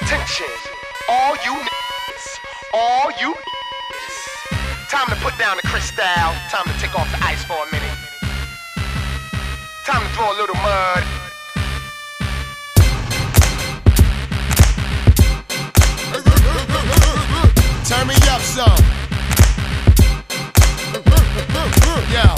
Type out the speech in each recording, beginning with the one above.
Attention, all you niggas, all you niggas. Time to put down the crystal, time to take off the ice for a minute. Time to throw a little mud. Turn me up some. Yo.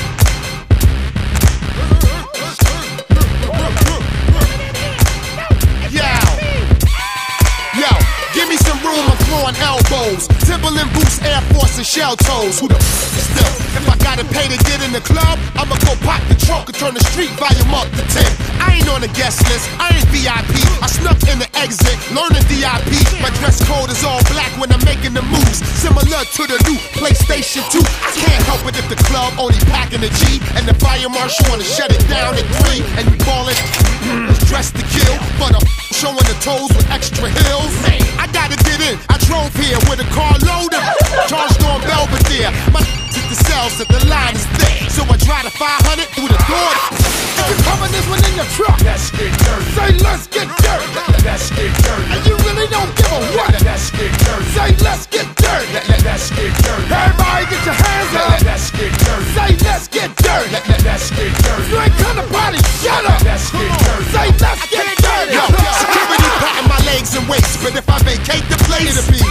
Give me some room, I'm throwing elbows. Timberland boots, Air Force, and shell toes. Who the still? If I gotta pay to get in the club, I'ma go pop the trunk and turn the street volume up to 10. I ain't on the guest list, I ain't VIP. I snuck in the exit, learning DIP. My dress code is all black when I'm making the moves, similar to the new PlayStation 2. I can't help it if the club only packing a G, and the fire marshal wanna shut it down at 3. And you ballin', dressed to kill, but I'm showing the toes with extra heels. I gotta get in, I drove here with a car loaded, charged on Belvedere. My hit the cells that the line is thick, so I drive the 500 through the door. If you're coming this one in your truck, let's get dirty. Say let's get dirty. Let's get dirty. And you really don't give a what. Let's get dirty. Say let's get dirty. Let's get dirty. Everybody get your hands up. Let's get dirty. Say let's get dirty. Let's get dirty. You ain't come to party, shut up. Let's get dirty. Say let's get dirty. Yo, security patting my legs and waist, but if I vacate the place, it'll be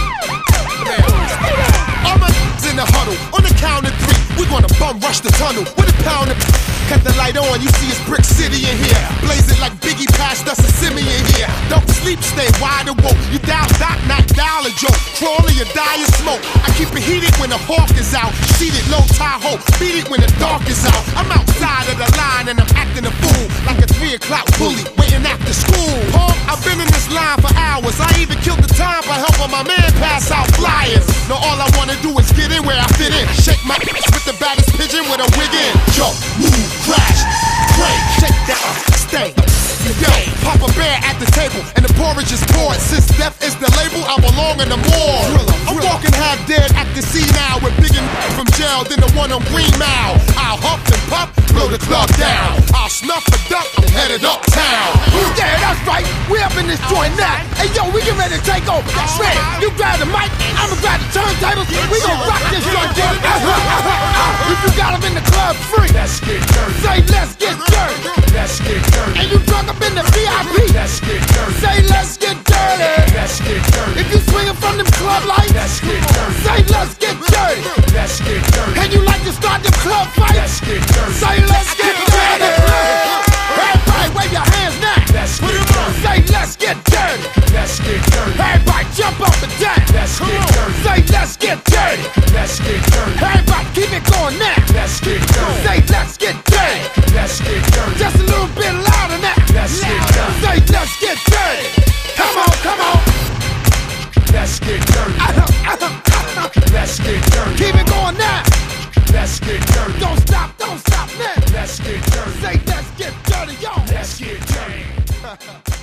all my in the huddle. On the count of 3, we're gonna bum rush the tunnel with a pound of. Cut the light on, you see it's Brick City in here. Blaze it like Biggie passed us a Simeon here. Don't sleep, stay wide awoke. You dial dot, not dial a joke. Crawl or you die of smoke. I keep it heated when the hawk is out. Seated low Tahoe, beat it when the dark is out. I'm outside of the line and I'm acting a fool, like a 3 o'clock bully waiting after school. Punk, I've been in this line for hours. I even killed the time by helping my man pass out flyers. Now all I wanna do is get in where I fit in. Shake my ass with the baddest pigeon with a wig in. Jump, move, crash, break, shake that, stay. Yo, Papa Bear at the table, and the porridge is poured. Since death is the label, I belong in the morgue. I'm walking half dead at the sea now, with bigger from jail than the one on Green Mile. I'll huff and puff, blow the club down. I'll snuff a duck, I'm headed uptown. Yeah, that's right, we up in this joint now. Hey yo, we get ready to take over. Man, you grab the mic, I'ma grab the turntables. We gon' rock this joint, dude. If you got them in the club free, let's get dirty. Say let's get dirty. Let's get dirty. And you drunk up in the VIP, let's get dirty. Say let's get dirty. Let's get dirty. If you swinging from them club lights, let's get dirty. Say let's get dirty. Let's get dirty. And you like to start them club fights, let's get dirty. Say let's get dirty. Everybody wave your hands now. Let's get dirty. Say let's get dirty. Let's get dirty. Everybody jump up and down. Let's get dirty. Say let's get dirty. Let's get dirty. Everybody keep it going now. Let's get dirty. Say let's get dirty. Let's get dirty. Just a little bit louder now. Let's get dirty. Say let's get dirty. Come on, come on. Let's get dirty. Let's get dirty. Keep it going now. Let's get dirty. Don't stop now. Let's get dirty. Say let's get dirty, yo. Let's get dirty.